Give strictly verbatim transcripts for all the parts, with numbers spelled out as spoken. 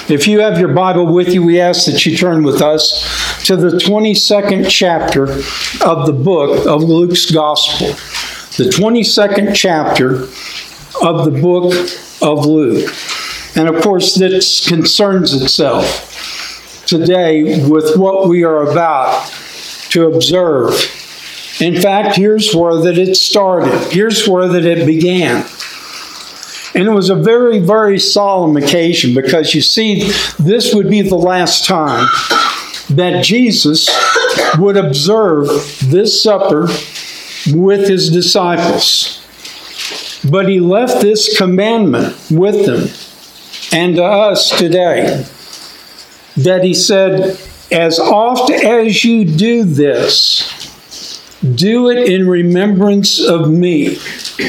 If you have your Bible with you, we ask that you turn with us to the twenty-second chapter of the book of Luke's Gospel. The twenty-second chapter of the book of Luke. And of course, this concerns itself today with what we are about to observe. In fact, here's where that it started. Here's where that it began. And it was a very, very solemn occasion because you see, this would be the last time that Jesus would observe this supper with his disciples. But he left this commandment with them and to us today, that he said, as oft as you do this, do it in remembrance of me.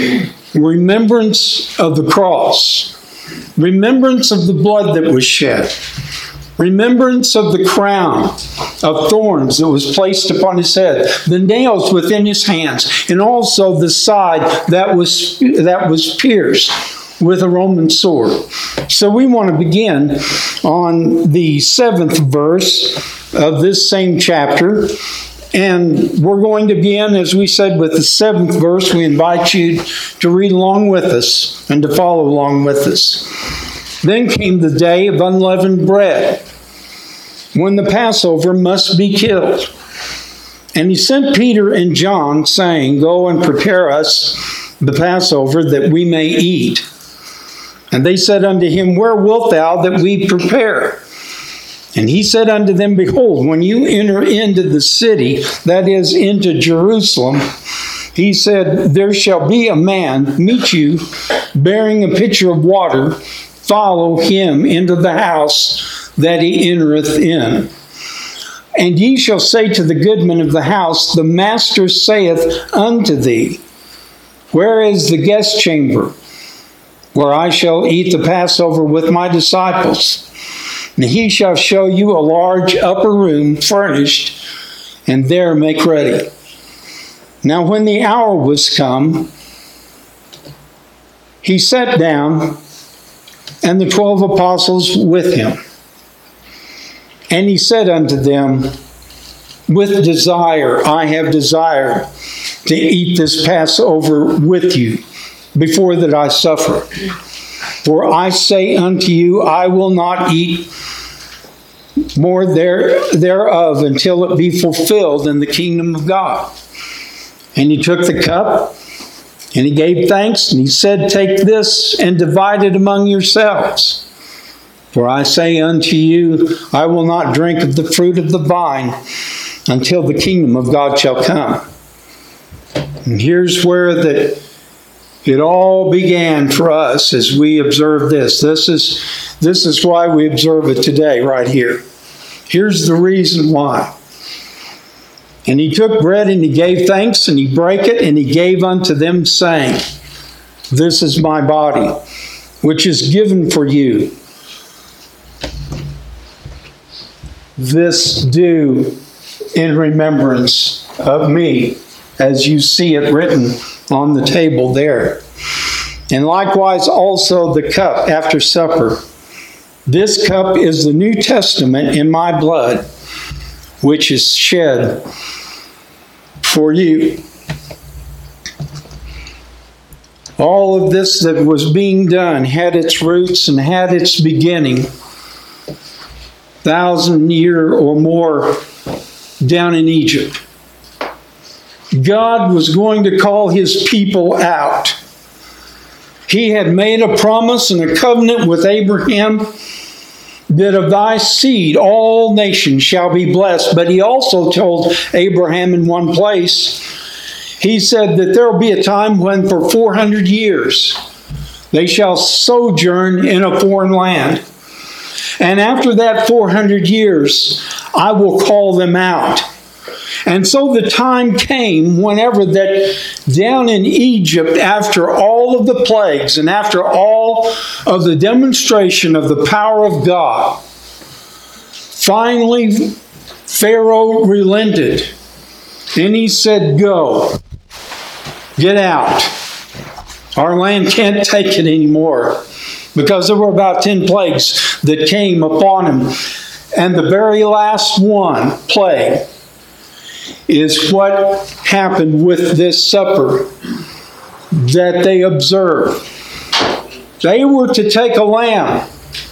Remembrance of the cross. Remembrance of the blood that was shed. Remembrance of the crown of thorns that was placed upon his head. The nails within his hands. And also the side that was, that was pierced with a Roman sword. So we want to begin on the seventh verse of this same chapter. And we're going to begin, as we said, with the seventh verse. We invite you to read along with us and to follow along with us. Then came the day of unleavened bread, when the Passover must be killed. And he sent Peter and John, saying, go and prepare us the Passover, that we may eat. And they said unto him, where wilt thou that we prepare? And he said unto them, behold, when you enter into the city, that is, into Jerusalem, he said, there shall be a man meet you, bearing a pitcher of water. Follow him into the house that he entereth in. And ye shall say to the goodman of the house, the master saith unto thee, where is the guest chamber, where I shall eat the Passover with my disciples? And he shall show you a large upper room furnished, and there make ready. Now when the hour was come, he sat down, and the twelve apostles with him. And he said unto them, with desire I have desired to eat this Passover with you, before that I suffer. For I say unto you, I will not eat more there, thereof until it be fulfilled in the kingdom of God. And he took the cup, and he gave thanks, and he said, take this and divide it among yourselves. For I say unto you, I will not drink of the fruit of the vine until the kingdom of God shall come. And here's where the It all began for us as we observe this. This is, this is why we observe it today, right here. Here's the reason why. And he took bread and he gave thanks, and he brake it, and he gave unto them, saying, this is my body, which is given for you. This do in remembrance of me, as you see it written on the table there. And likewise also the cup after supper. This cup is the New Testament in my blood, which is shed for you. All of this that was being done had its roots and had its beginning thousand year or more down in Egypt. God was going to call his people out. He had made a promise and a covenant with Abraham that of thy seed all nations shall be blessed. But he also told Abraham in one place, he said that there will be a time when for four hundred years they shall sojourn in a foreign land. And after that four hundred years, I will call them out. And so the time came whenever that down in Egypt, after all of the plagues and after all of the demonstration of the power of God, finally Pharaoh relented. And he said, go, get out. Our land can't take it anymore. because there were about ten plagues that came upon him. And the very last one, plague, is what happened with this supper that they observed. They were to take a lamb.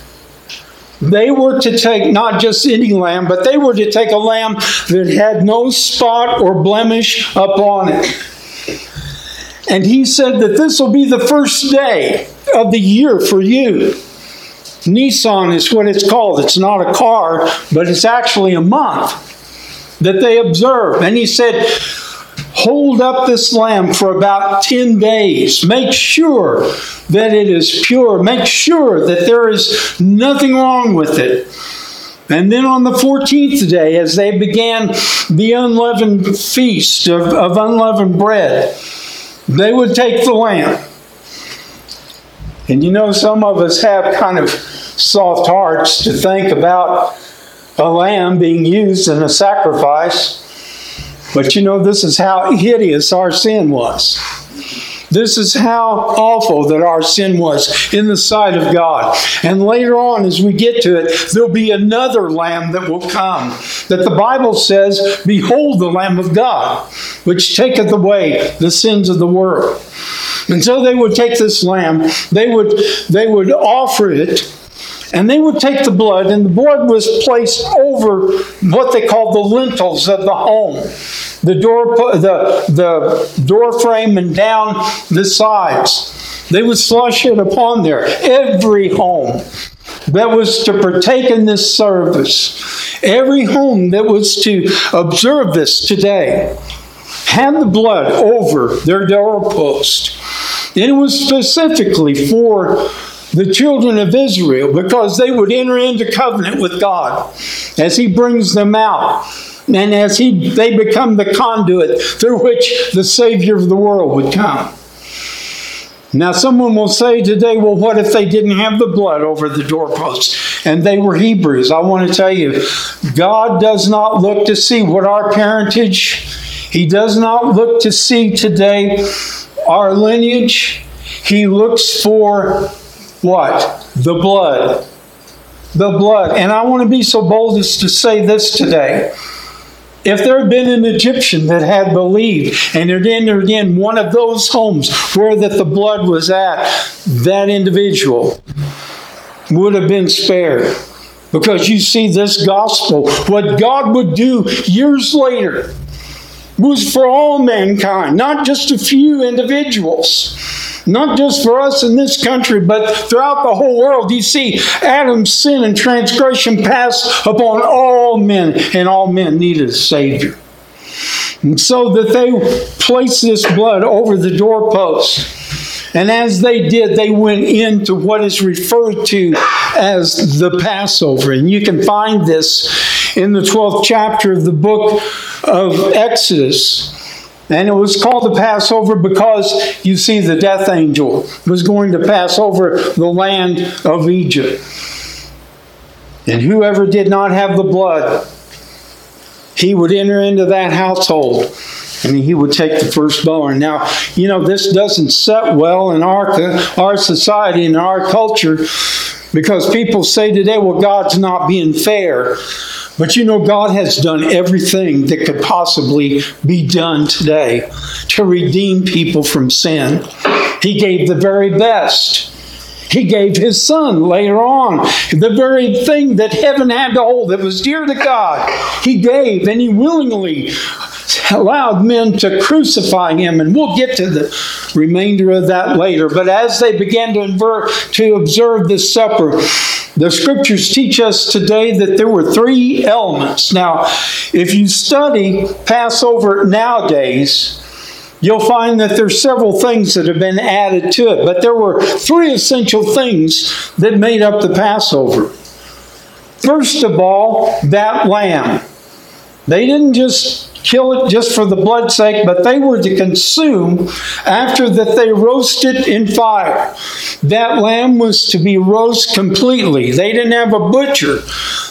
They were to take not just any lamb, but they were to take a lamb that had no spot or blemish upon it. And he said that this will be the first day of the year for you. Nisan is what it's called. It's not a car, but it's actually a month that they observe. And he said, hold up this lamb for about ten days. Make sure that it is pure. Make sure that there is nothing wrong with it. And then on the fourteenth day, as they began the unleavened feast of, of unleavened bread, they would take the lamb. And you know, some of us have kind of soft hearts to think about a lamb being used in a sacrifice. But you know, this is how hideous our sin was. This is how awful that our sin was in the sight of God. And later on, as we get to it, there'll be another lamb that will come, that the Bible says, behold the Lamb of God, which taketh away the sins of the world. And so they would take this lamb, they would, they would offer it, and they would take the blood, and the blood was placed over what they called the lintels of the home. The door, the, the door frame and down the sides. They would slush it upon there. Every home that was to partake in this service, every home that was to observe this today, had the blood over their doorpost. And it was specifically for the children of Israel, because they would enter into covenant with God as He brings them out, and as he they become the conduit through which the Savior of the world would come. Now someone will say today, well, what if they didn't have the blood over the doorposts and they were Hebrews? I want to tell you, God does not look to see what our parentage, He does not look to see today our lineage. He looks for what? The blood. The blood. And I want to be so bold as to say this today. If there had been an Egyptian that had believed and had entered in one of those homes where that the blood was at, that individual would have been spared. Because you see, this gospel, what God would do years later, was for all mankind, not just a few individuals. Not just for us in this country, but throughout the whole world. You see, Adam's sin and transgression passed upon all men, and all men needed a Savior. And so that they placed this blood over the doorpost. And as they did, they went into what is referred to as the Passover. And you can find this in the twelfth chapter of the book of Exodus. And it was called the Passover because, you see, the death angel was going to pass over the land of Egypt. And whoever did not have the blood, he would enter into that household and he would take the firstborn. Now, you know, this doesn't set well in our, our society and our culture, because people say today, well, God's not being fair. But you know, God has done everything that could possibly be done today to redeem people from sin. He gave the very best. He gave His Son later on. The very thing that heaven had to hold that was dear to God, He gave, and He willingly allowed men to crucify Him. And we'll get to the remainder of that later. But as they began to, invert, to observe this supper, the Scriptures teach us today that there were three elements. Now, if you study Passover nowadays, you'll find that there's several things that have been added to it. But there were three essential things that made up the Passover. First of all, that lamb. They didn't just kill it just for the blood's sake, but they were to consume after that they roasted in fire. That lamb was to be roast completely. They didn't have a butcher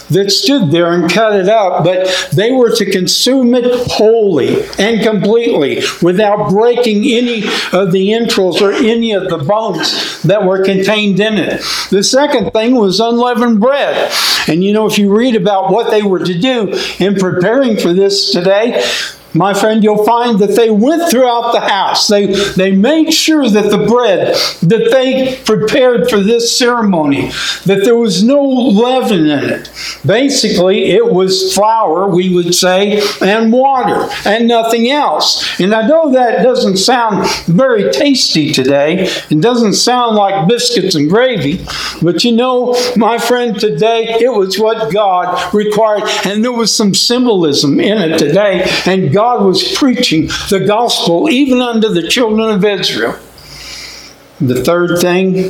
that stood there and cut it up, but they were to consume it wholly and completely without breaking any of the entrails or any of the bones that were contained in it. The second thing was unleavened bread. And you know, if you read about what they were to do in preparing for this today, my friend, you'll find that they went throughout the house. They, they made sure that the bread that they prepared for this ceremony, that there was no leaven in it. Basically, it was flour, we would say, and water, and nothing else. And I know that doesn't sound very tasty today. It doesn't sound like biscuits and gravy. But you know, my friend, today, it was what God required. And there was some symbolism in it today. And God God was preaching the gospel even unto the children of Israel. The third thing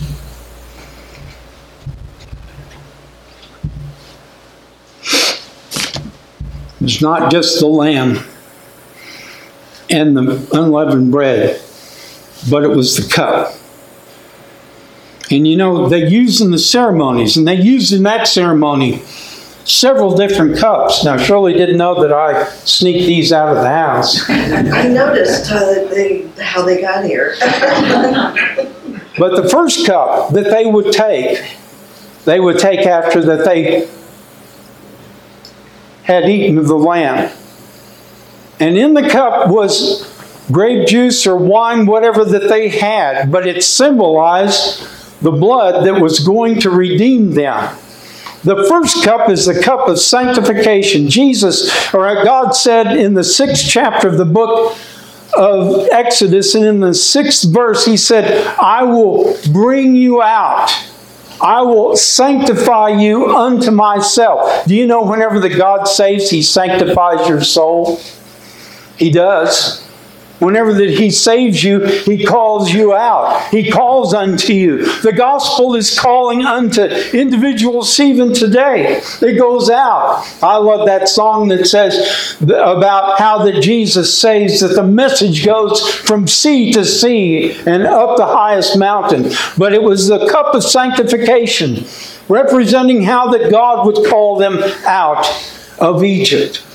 is not just the lamb and the unleavened bread, but it was the cup. And you know, they used in the ceremonies, and they used in that ceremony several different cups. Now, Shirley didn't know that I sneaked these out of the house. I noticed how they, how they got here. But the first cup that they would take, they would take after that they had eaten of the lamb. And in the cup was grape juice or wine, whatever that they had, but it symbolized the blood that was going to redeem them. The first cup is the cup of sanctification. Jesus, or God said in the sixth chapter of the book of Exodus, and in the sixth verse, he said, I will bring you out. I will sanctify you unto myself. Do you know whenever the God saves, he sanctifies your soul? He does. Whenever that he saves you, he calls you out. He calls unto you. The gospel is calling unto individuals even today. It goes out. I love that song that says about how that Jesus saves, that the message goes from sea to sea and up the highest mountain. But it was the cup of sanctification, representing how that God would call them out of Egypt.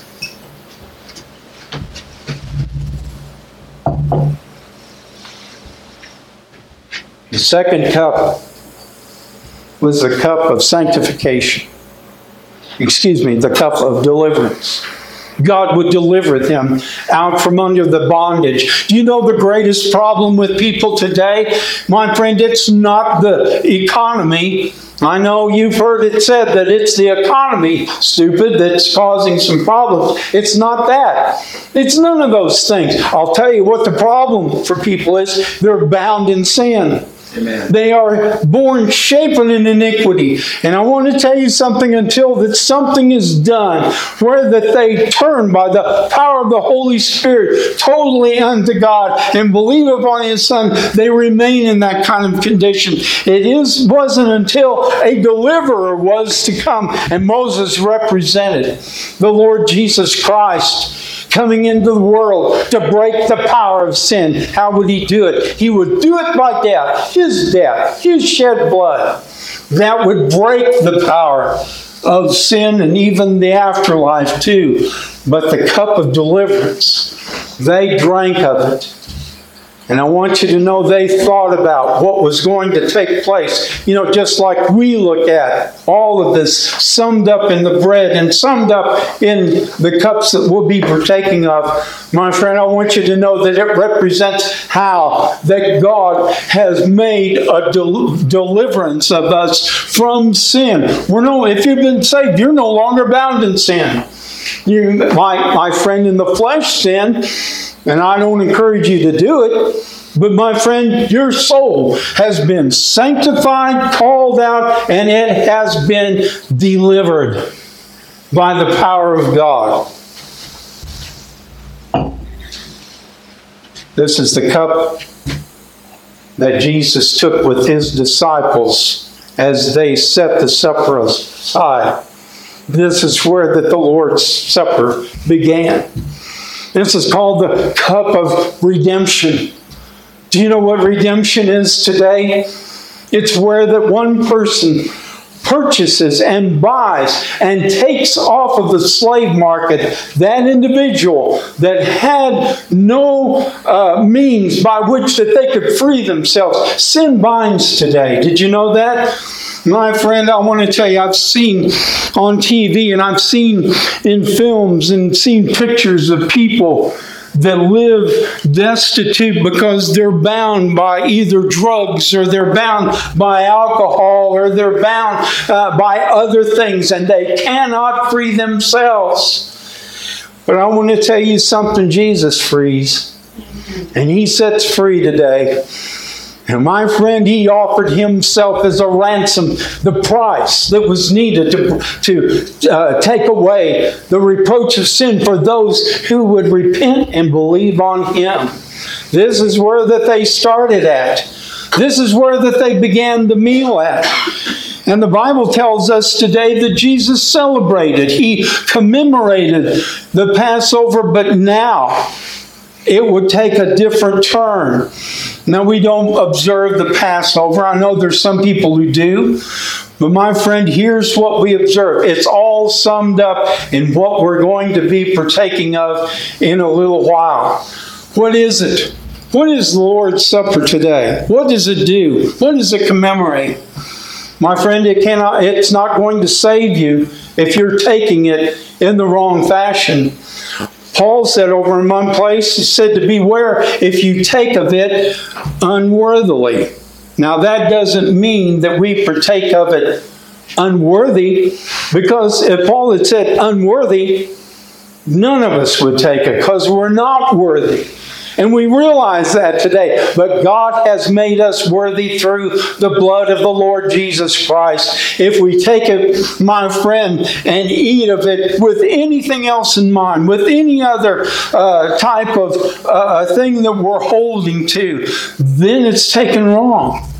The second cup was the cup of sanctification. Excuse me, the cup of deliverance. God would deliver them out from under the bondage. Do you know the greatest problem with people today? My friend, it's not the economy. I know you've heard it said that it's the economy, stupid, that's causing some problems. It's not that. It's none of those things. I'll tell you what the problem for people is. They're bound in sin. Amen. They are born shapen in iniquity. And I want to tell you something, until that something is done where that they turn by the power of the Holy Spirit totally unto God and believe upon His Son, they remain in that kind of condition. It is, wasn't until a deliverer was to come, and Moses represented the Lord Jesus Christ coming into the world to break the power of sin. How would He do it? He would do it by death. His death, His shed blood, that would break the power of sin and even the afterlife too. But the cup of deliverance, they drank of it. And I want you to know they thought about what was going to take place. You know, just like we look at all of this summed up in the bread and summed up in the cups that we'll be partaking of. My friend, I want you to know that it represents how that God has made a del- deliverance of us from sin. We're no, if you've been saved, you're no longer bound in sin. You, my, my friend, in the flesh sin, and I don't encourage you to do it, but my friend, your soul has been sanctified, called out, and it has been delivered by the power of God. This is the cup that Jesus took with His disciples as they set the supper aside. This is where that the Lord's Supper began. This is called the cup of redemption. Do you know what redemption is today? It's where that one person purchases and buys and takes off of the slave market that individual that had no uh, means by which that they could free themselves. Sin binds today. Did you know that? My friend, I want to tell you, I've seen on T V and I've seen in films and seen pictures of people that live destitute because they're bound by either drugs or they're bound by alcohol or they're bound uh, by other things and they cannot free themselves. But I want to tell you something Jesus frees. And He sets free today. And my friend, He offered Himself as a ransom, the price that was needed to, to uh, take away the reproach of sin for those who would repent and believe on Him. This is where that they started at. This is where that they began the meal at. And the Bible tells us today that Jesus celebrated. He commemorated the Passover, but now it would take a different turn. Now, we don't observe the Passover. I know there's some people who do. But my friend, here's what we observe. It's all summed up in what we're going to be partaking of in a little while. What is it? What is the Lord's Supper today? What does it do? What does it commemorate? My friend, it cannot, it's not going to save you if you're taking it in the wrong fashion. Paul said over in one place, he said to beware if you take of it unworthily. Now that doesn't mean that we partake of it unworthy, because if Paul had said unworthy, none of us would take it because we're not worthy. And we realize that today. But God has made us worthy through the blood of the Lord Jesus Christ. If we take it, my friend, and eat of it with anything else in mind, with any other uh, type of uh, thing that we're holding to, then it's taken wrong.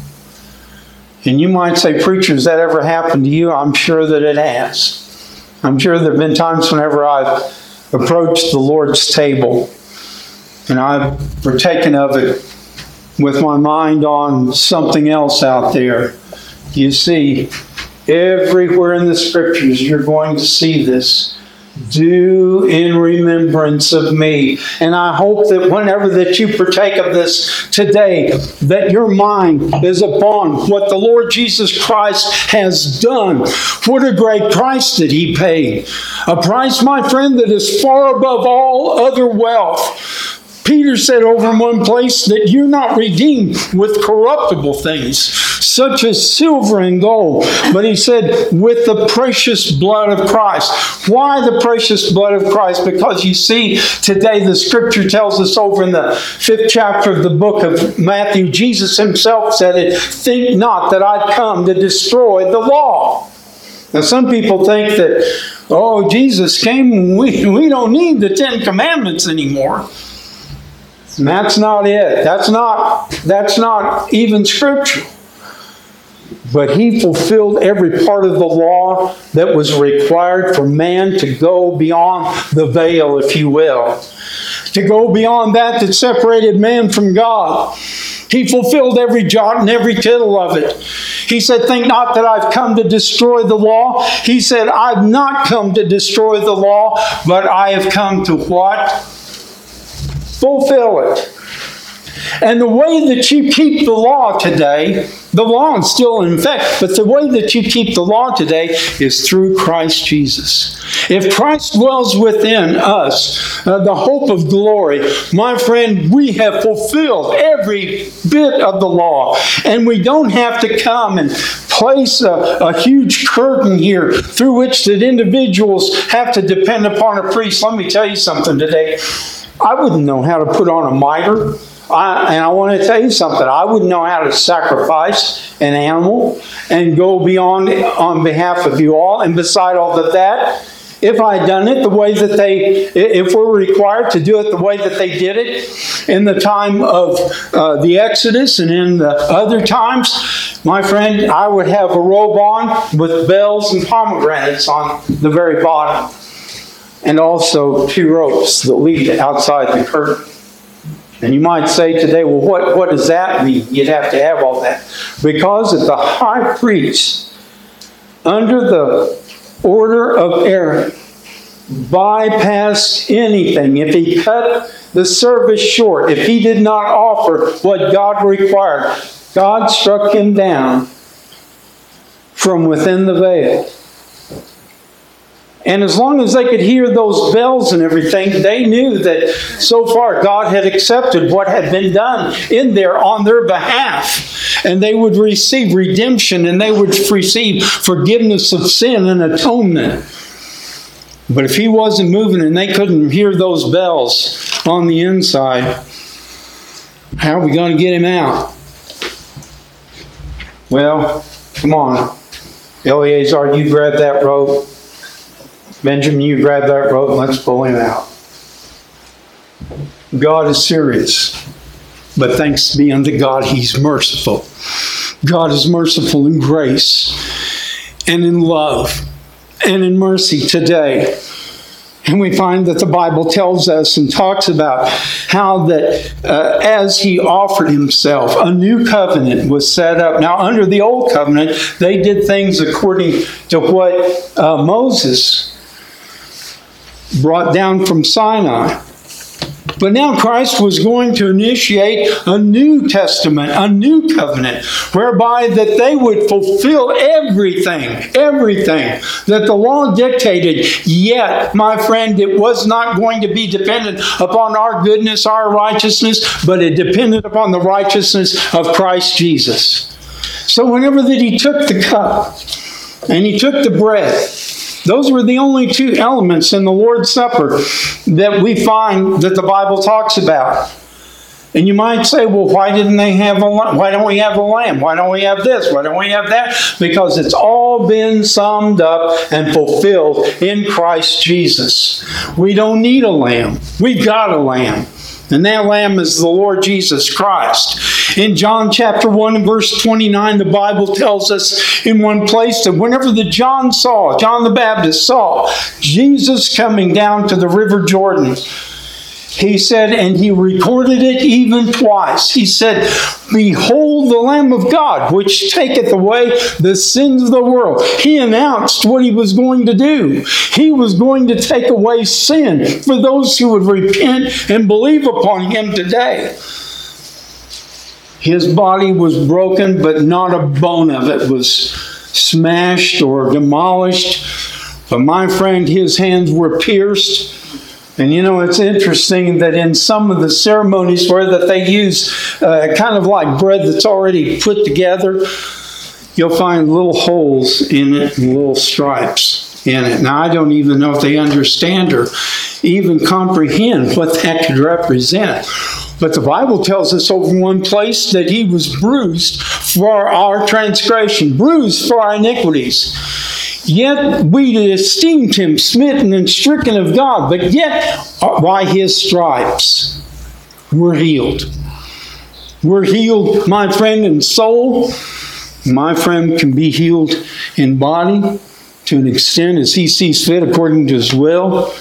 And you might say, preacher, has that ever happened to you? I'm sure that it has. I'm sure there have been times whenever I've approached the Lord's table and I've partaken of it with my mind on something else out there. You see, everywhere in the Scriptures you're going to see this. Do in remembrance of me. And I hope that whenever that you partake of this today, that your mind is upon what the Lord Jesus Christ has done. What a great price that He paid. A price, my friend, that is far above all other wealth. Peter said over in one place that you're not redeemed with corruptible things, such as silver and gold. But he said, with the precious blood of Christ. Why the precious blood of Christ? Because you see, today the Scripture tells us over in the fifth chapter of the book of Matthew, Jesus Himself said it, think not that I've come to destroy the law. Now some people think that, oh, Jesus came, we, we don't need the Ten Commandments anymore. And that's not it. That's not, that's not even scriptural. But He fulfilled every part of the law that was required for man to go beyond the veil, if you will. To go beyond that that separated man from God. He fulfilled every jot and every tittle of it. He said, think not that I've come to destroy the law. He said, I've not come to destroy the law, but I have come to what? Fulfill it. And the way that you keep the law today, the law is still in effect, but the way that you keep the law today is through Christ Jesus. If Christ dwells within us, uh, the hope of glory, my friend, we have fulfilled every bit of the law. And we don't have to come and place a, a huge curtain here through which that individuals have to depend upon a priest. Let me tell you something today. I wouldn't know how to put on a mitre. I, and I want to tell you something. I wouldn't know how to sacrifice an animal and go beyond on behalf of you all. And beside all of that, if I had done it the way that they, if we're required to do it the way that they did it in the time of uh, the Exodus and in the other times, my friend, I would have a robe on with bells and pomegranates on the very bottom. And also two ropes that lead outside the curtain. And you might say today, well, what, what does that mean? You'd have to have all that. Because if the high priest under the order of Aaron, bypassed anything. If he cut the service short, if he did not offer what God required, God struck him down from within the veil. And as long as they could hear those bells and everything, they knew that so far God had accepted what had been done in there on their behalf. And they would receive redemption, and they would receive forgiveness of sin and atonement. But if he wasn't moving and they couldn't hear those bells on the inside, how are we going to get him out? Well, come on. Eleazar, you grab that rope. Benjamin, you grab that rope and let's pull him out. God is serious. But thanks be unto God, He's merciful. God is merciful in grace and in love and in mercy today. And we find that the Bible tells us and talks about how that uh, as He offered Himself, a new covenant was set up. Now, under the old covenant, they did things according to what uh, Moses brought down from Sinai. But now Christ was going to initiate a new testament, a new covenant, whereby that they would fulfill everything, everything that the law dictated. Yet, my friend, it was not going to be dependent upon our goodness, our righteousness, but it depended upon the righteousness of Christ Jesus. So whenever that He took the cup and He took the bread, those were the only two elements in the Lord's Supper that we find that the Bible talks about. And you might say, well, why didn't they have a lamb? Why don't we have a lamb? Why don't we have this? Why don't we have that? Because it's all been summed up and fulfilled in Christ Jesus. We don't need a lamb. We've got a lamb. And that lamb is the Lord Jesus Christ. In John chapter one and verse twenty-nine, the Bible tells us in one place that whenever the John saw, John the Baptist saw Jesus coming down to the river Jordan, he said, and he recorded it even twice. He said, behold the Lamb of God, which taketh away the sins of the world. He announced what He was going to do. He was going to take away sin for those who would repent and believe upon Him today. His body was broken, but not a bone of it was smashed or demolished. But my friend, His hands were pierced. And you know, it's interesting that in some of the ceremonies where that they use uh, kind of like bread that's already put together, you'll find little holes in it and little stripes in it. Now, I don't even know if they understand or even comprehend what that could represent. But the Bible tells us over one place that He was bruised for our transgression, bruised for our iniquities. Yet we esteemed Him smitten and stricken of God, but yet by His stripes we're healed. We're healed, my friend, in soul. My friend can be healed in body to an extent as He sees fit according to His will.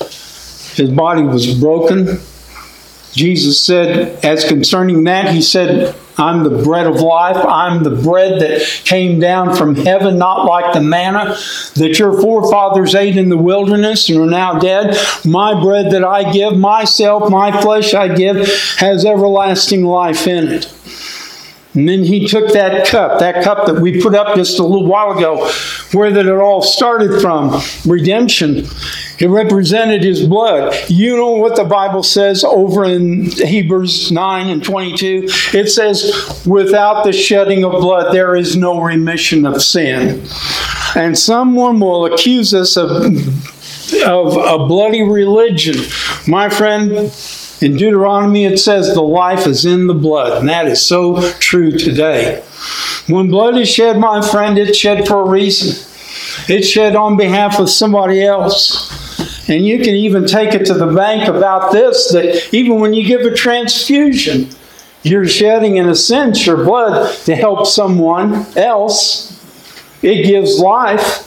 His body was broken. Jesus said, as concerning that, He said, I'm the bread of life. I'm the bread that came down from heaven, not like the manna that your forefathers ate in the wilderness and are now dead. My bread that I give, myself, my flesh I give, has everlasting life in it. And then He took that cup, that cup that we put up just a little while ago, where that it all started from, redemption. It represented His blood. You know what the Bible says over in Hebrews nine and twenty-two? It says, without the shedding of blood, there is no remission of sin. And someone will accuse us of, of a bloody religion. My friend, in Deuteronomy it says the life is in the blood. And that is so true today. When blood is shed, my friend, it's shed for a reason. It's shed on behalf of somebody else. And you can even take it to the bank about this, that even when you give a transfusion, you're shedding, in a sense, your blood to help someone else. It gives life.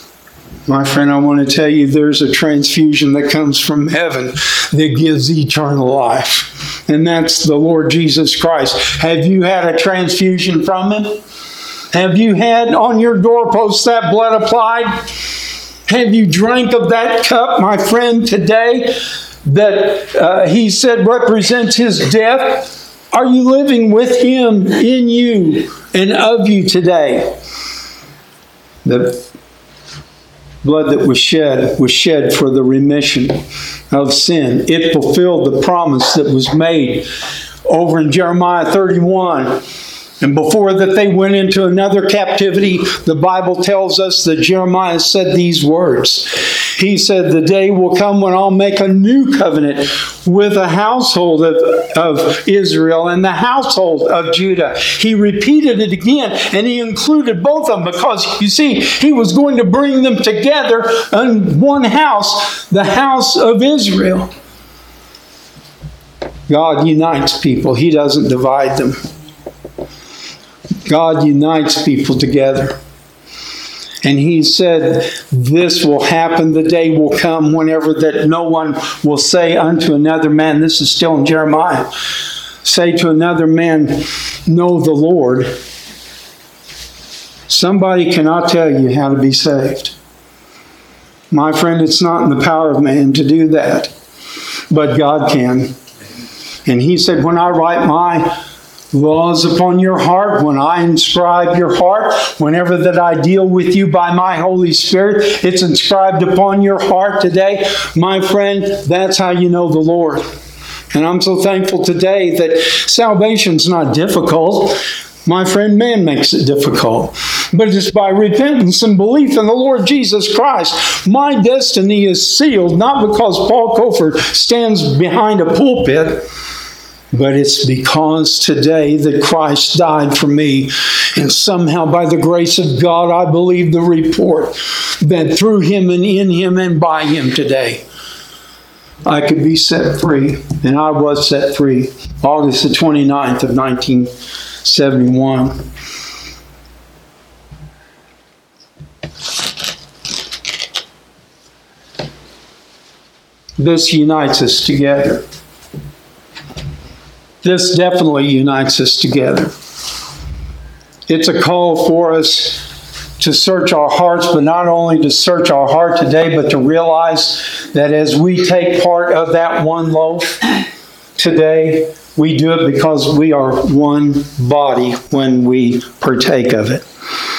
My friend, I want to tell you, there's a transfusion that comes from heaven that gives eternal life. And that's the Lord Jesus Christ. Have you had a transfusion from Him? Have you had on your doorpost that blood applied? Have you drank of that cup, my friend, today that uh, he said represents his death? Are you living with him in you and of you today? The blood that was shed was shed for the remission of sin. It fulfilled the promise that was made over in Jeremiah thirty-one. And before that they went into another captivity, the Bible tells us that Jeremiah said these words. He said, the day will come when I'll make a new covenant with the household of, of Israel and the household of Judah. He repeated it again, and he included both of them because, you see, he was going to bring them together in one house, the house of Israel. God unites people. He doesn't divide them. God unites people together. And he said, this will happen, the day will come whenever that no one will say unto another man, this is still in Jeremiah, say to another man, know the Lord. Somebody cannot tell you how to be saved. My friend, it's not in the power of man to do that, but God can. And he said, when I write my laws upon your heart, when I inscribe your heart, whenever that I deal with you by my Holy Spirit, it's inscribed upon your heart today. My friend, that's how you know the Lord. And I'm so thankful today that salvation's not difficult. My friend, man makes it difficult. But it's by repentance and belief in the Lord Jesus Christ. My destiny is sealed, not because Paul Cofer stands behind a pulpit, but it's because today that Christ died for me. And somehow by the grace of God, I believe the report that through him and in him and by him today, I could be set free. And I was set free August the twenty-ninth of nineteen seventy-one. This unites us together. This definitely unites us together. It's a call for us to search our hearts, but not only to search our heart today, but to realize that as we take part of that one loaf today, we do it because we are one body when we partake of it.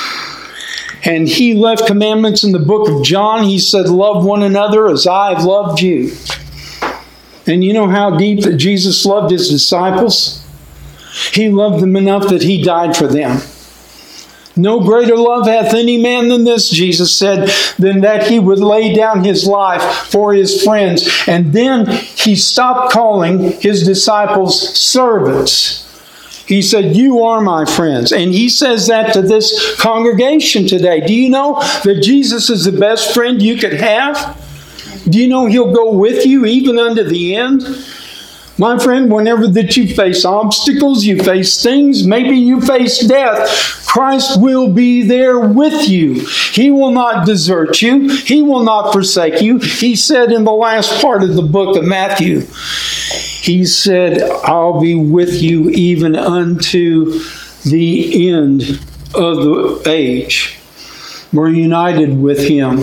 And he left commandments in the book of John. He said, love one another as I have loved you. And you know how deep that Jesus loved his disciples? He loved them enough that he died for them. No greater love hath any man than this, Jesus said, than that he would lay down his life for his friends. And then he stopped calling his disciples servants. He said, you are my friends. And he says that to this congregation today. Do you know that Jesus is the best friend you could have? Do you know he'll go with you even unto the end? My friend, whenever that you face obstacles, you face things, maybe you face death, Christ will be there with you. He will not desert you. He will not forsake you. He said in the last part of the book of Matthew, he said, I'll be with you even unto the end of the age. We're united with him.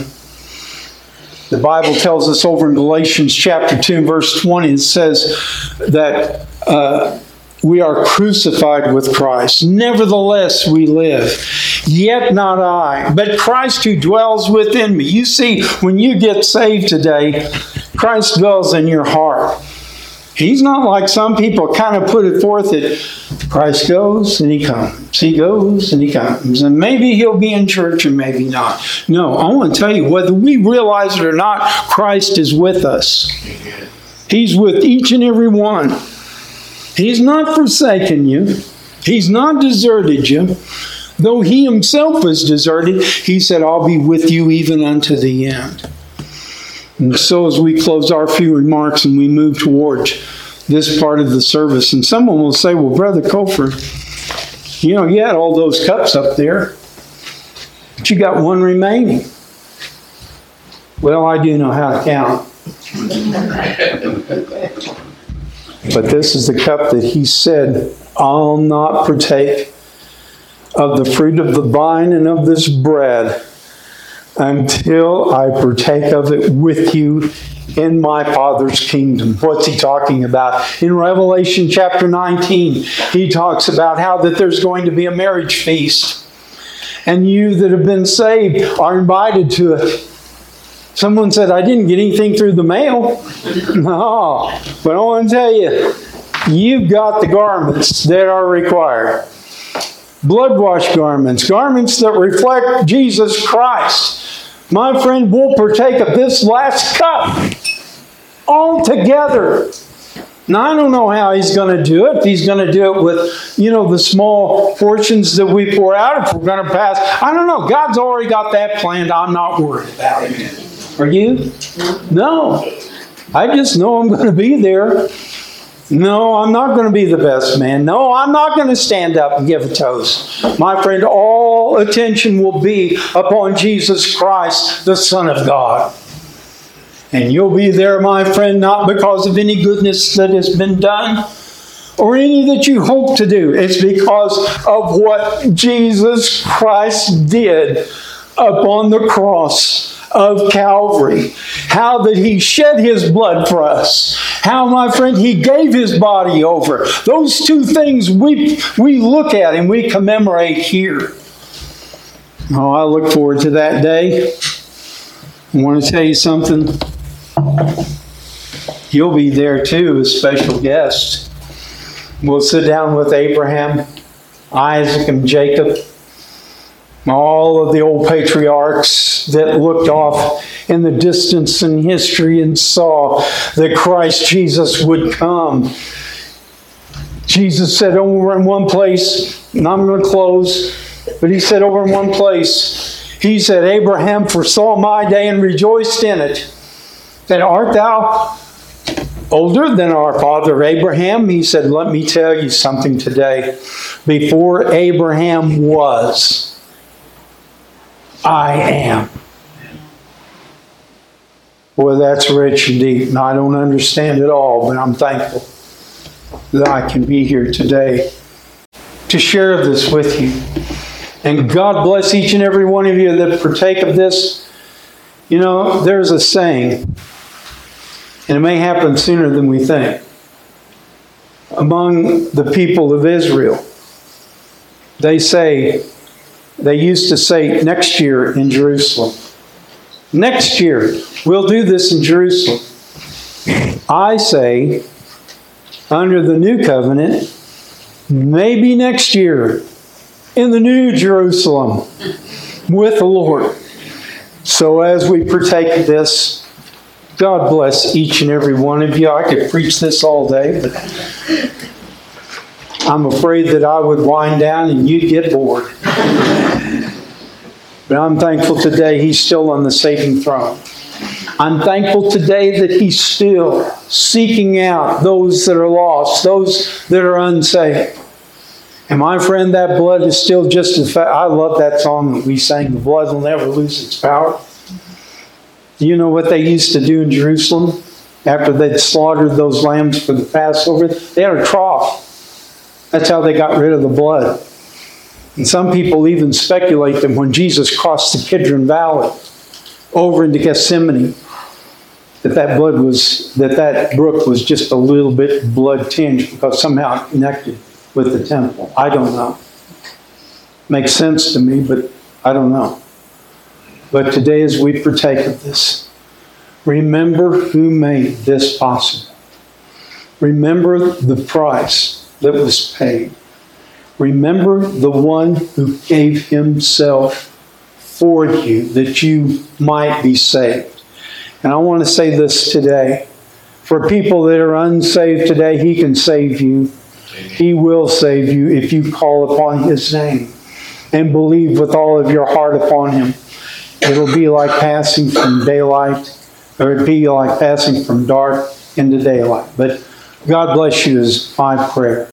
The Bible tells us over in Galatians chapter two, verse twenty, it says that uh, we are crucified with Christ. Nevertheless we live, yet not I, but Christ who dwells within me. You see, when you get saved today, Christ dwells in your heart. He's not like some people kind of put it forth that Christ goes and he comes. He goes and he comes. And maybe he'll be in church or maybe not. No, I want to tell you, whether we realize it or not, Christ is with us. He's with each and every one. He's not forsaken you. He's not deserted you. Though he himself was deserted, he said, I'll be with you even unto the end. And so as we close our few remarks and we move towards this part of the service, and someone will say, well, Brother Cofer, you know, you had all those cups up there, but you got one remaining. Well, I do know how to count. But this is the cup that he said, I'll not partake of the fruit of the vine and of this bread until I partake of it with you in my Father's kingdom. What's he talking about? In Revelation chapter nineteen, he talks about how that there's going to be a marriage feast. And you that have been saved are invited to it. Someone said, I didn't get anything through the mail. No, but I want to tell you, you've got the garments that are required. Blood-washed garments, garments that reflect Jesus Christ. My friend, we'll partake of this last cup all together. Now, I don't know how he's going to do it. If he's going to do it with, you know, the small portions that we pour out, if we're going to pass. I don't know. God's already got that planned. I'm not worried about it. Are you? No. I just know I'm going to be there. No, I'm not going to be the best man. No, I'm not going to stand up and give a toast. My friend, all attention will be upon Jesus Christ, the Son of God. And you'll be there, my friend, not because of any goodness that has been done or any that you hope to do. It's because of what Jesus Christ did upon the cross of Calvary. How that he shed his blood for us. How, my friend, he gave his body over. Those two things we, we look at and we commemorate here. Oh, I look forward to that day. I want to tell you something. You'll be there too, as special guest. We'll sit down with Abraham, Isaac, and Jacob. All of the old patriarchs that looked off in the distance in history and saw that Christ Jesus would come. Jesus said over in one place, and I'm going to close, but he said over in one place, he said, Abraham foresaw my day and rejoiced in it. That art thou older than our father Abraham? He said, let me tell you something today. Before Abraham was, I am. Boy, that's rich and deep. And I don't understand it all, but I'm thankful that I can be here today to share this with you. And God bless each and every one of you that partake of this. You know, there's a saying, and it may happen sooner than we think, among the people of Israel. They say, they used to say next year in Jerusalem. Next year, we'll do this in Jerusalem. I say, under the new covenant, maybe next year in the new Jerusalem with the Lord. So as we partake of this, God bless each and every one of you. I could preach this all day, but I'm afraid that I would wind down and you'd get bored. But I'm thankful today He's still on the saving throne. I'm thankful today that He's still seeking out those that are lost, those that are unsaved. And my friend, that blood is still just as fast. I love that song that we sang, The Blood Will Never Lose Its Power. Do you know what they used to do in Jerusalem after they'd slaughtered those lambs for the Passover? They had a trough. That's how they got rid of the blood. And some people even speculate that when Jesus crossed the Kidron Valley over into Gethsemane, that that blood was, that that brook was just a little bit blood tinged because somehow it connected with the temple. I don't know. Makes sense to me, but I don't know. But today as we partake of this, remember who made this possible. Remember the price that was paid. Remember the one who gave Himself for you that you might be saved. And I want to say this today. For people that are unsaved today, He can save you. He will save you if you call upon His name and believe with all of your heart upon Him. It'll be like passing from daylight, or it'll be like passing from dark into daylight. But God bless you is my prayer.